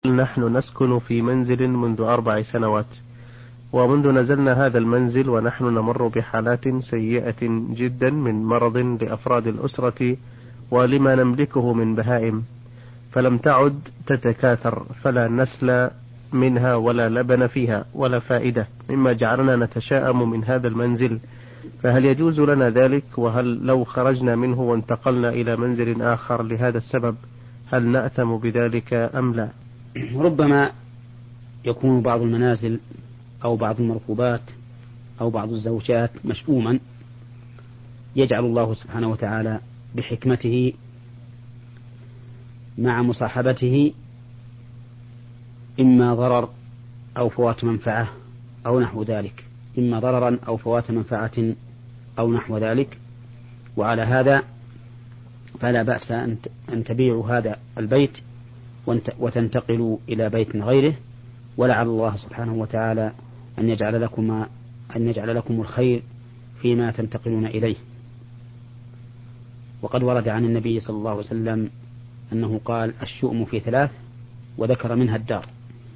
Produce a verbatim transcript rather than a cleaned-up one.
نحن نسكن في منزل منذ أربع سنوات، ومنذ نزلنا هذا المنزل ونحن نمر بحالات سيئة جدا من مرض لأفراد الأسرة ولما نملكه من بهائم، فلم تعد تتكاثر، فلا نسل منها ولا لبن فيها ولا فائدة، مما جعلنا نتشاءم من هذا المنزل. فهل يجوز لنا ذلك؟ وهل لو خرجنا منه وانتقلنا إلى منزل آخر لهذا السبب هل نأثم بذلك أم لا؟ ربما يكون بعض المنازل أو بعض المركوبات أو بعض الزوجات مشؤوما، يجعل الله سبحانه وتعالى بحكمته مع مصاحبته إما ضرر أو فوات منفعة أو نحو ذلك، إما ضررا أو فوات منفعة أو نحو ذلك. وعلى هذا فلا بأس أن تبيعوا هذا البيت وتنتقلوا إلى بيت غيره، ولعل الله سبحانه وتعالى أن يجعل لكم أن يجعل لكم الخير فيما تنتقلون إليه. وقد ورد عن النبي صلى الله عليه وسلم أنه قال: الشؤم في ثلاث، وذكر منها الدار.